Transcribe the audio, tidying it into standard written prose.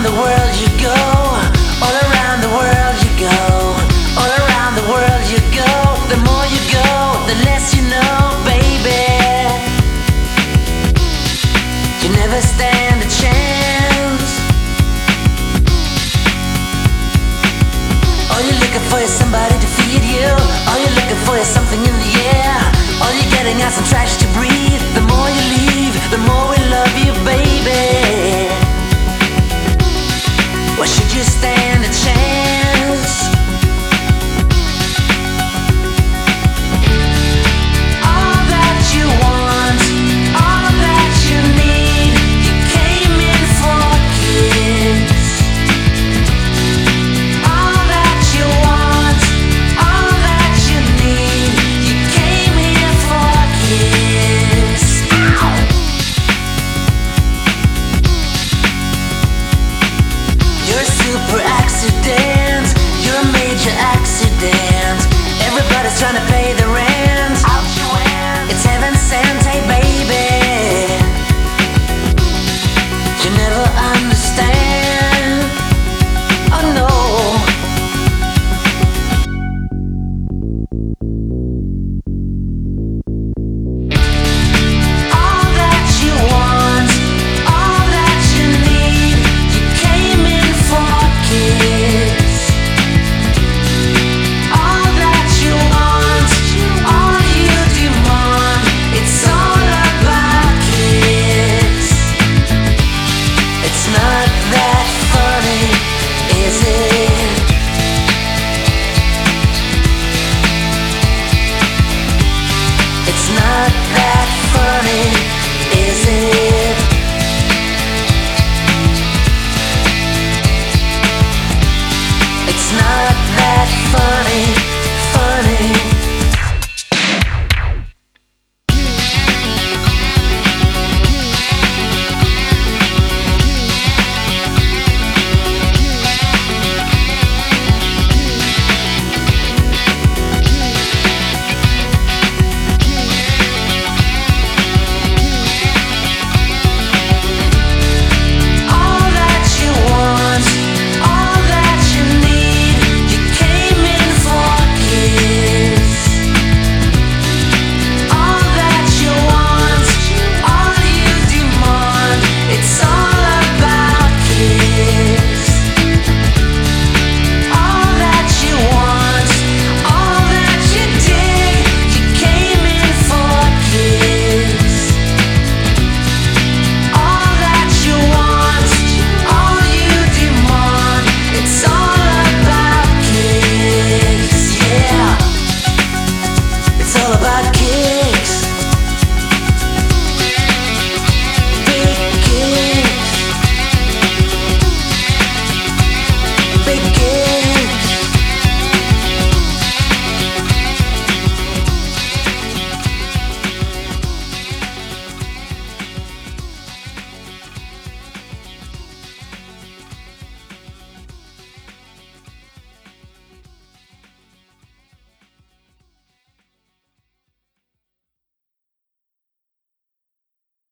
around the world you go, all around the world you go, all around the world you go. The more you go, the less you know, baby. You never stand a chance. All you're looking for is somebody to feed you. All you're looking for is something in the air. All you're getting out some trash to breathe. The more you leave, the more we love you, baby. Why should you stand a chance? All that you want, all that you need, you came in for kids. All that you want, all that you need, you came here for kids. You're a super accident, you're a major accident. Everybody's trying to pay the rent. Out you went. It's heaven sent, hey baby. You never understand. Oh no. All that you want, all that you need, you came in for kids. All that you want, all you demand, it's all about kids. It's not that funny, is it? It's not that funny, is it? It's not that funny.